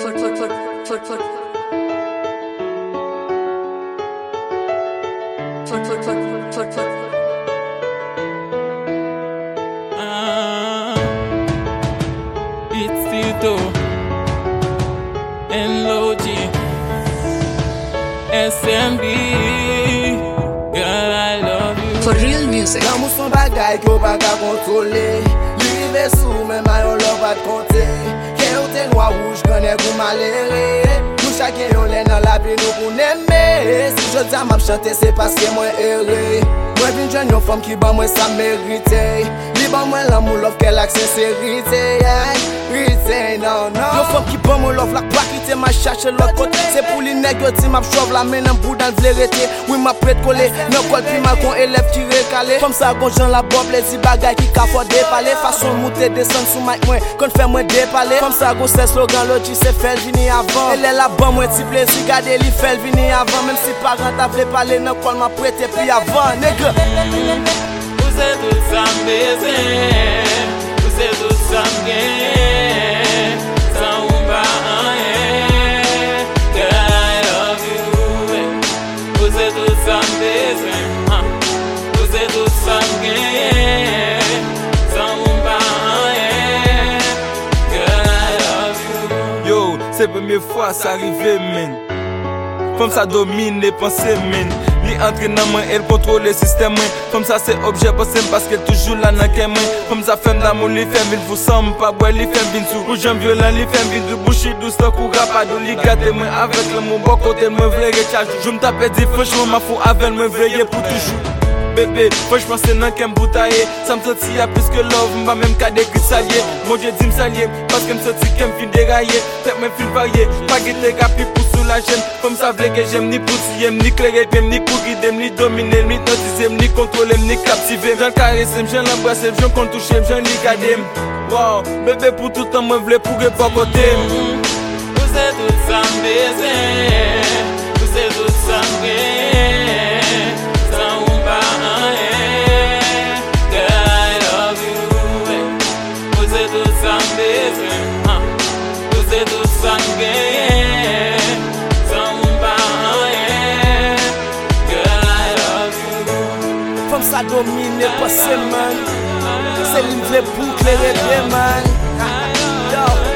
It's Tito NLOG SMB. Girl, I love you. For real music. L'amour son bagay ki ou pa ka kontrole. Li rive sou men mayon love pa konte. Ke ou te noa rouge konen kou malere. Nou chake yon lè nan la bi nou pou neme. Si jodi a map chante se paske mwen ere. Mwen vin jwen yon femme ki ban mwen sa merite. Li ban mwen l'amour love ke lak sincerite. Rite, non. Yon femme ki ban mwen love lak pa kite ma chache l'ot kote. Se pou li neg yo ti map chov la men nan bou dan vle rete. Oui ma prête kole, nan kol pi mal kon élève ki rekale. Comme ça gon jan la bob les di bagay ki ka fò dépale. Façon monter descendre sous mic mwen, kon fè mwen dépale. Comme ça gon se slogan l'autre se fait vini avant. Elle est la ban mwen ti plaisir gade li fait vini avant. Même si parent ta vle parler nan kol ma prête puis avant nègre. Vous êtes tout ça m'baiser, vous êtes tout ça m'gain, sans ou pas rien. Girl, I love you. Vous êtes tout ça m'baiser, vous êtes tout ça m'gain, sans ou pas rien. Girl, I love you. Yo, c'est première fois ça arrive, men. Femme ça domine les pensées, men. Li entre nan main, elle contrôle le système. Comme ça c'est objet passé parce qu'elle toujours là dans qu'elle main. Comme ça femme d'amour, li femme vin vous somme pas boire, li femme vin sous. Ou j'aime violent, li femme vin du bouchi douce tant qu'on rapado. Li gâte moi avec l'amour, bon côté me vle recharge. Je me tape dit franchement ma fou avec me veiller pour toujours. Bébé, franchement c'est nan qu'elle m'boutaille. Ça me sentit à plus que love, m'a même qu'à décrit salier. Mon Dieu dit m'salier, parce qu'elle me sentit qu'elle me fin dérailler. Tête me fin varier, pas guetter capi pour la gêne. Comme ça vle que j'aime ni pousser, ni clairer, ni pour guider, ni dominer, ni hypnotiser, ni contrôler, ni captiver. J'en caresser, j'en l'embrasser, j'en toucher, j'en ligader. Wow, bébé pour tout temps me vle pour que pas côté. Vous êtes tout ça m'baiser, vous êtes tout ça m'gain, sans ou pas rien. Girl, I love you. Vous êtes tout ça m'baiser, vous êtes tout ça m'gain. Comme ça domine pas c'est man. C'est l'une vle pour clairer bien man. Yo.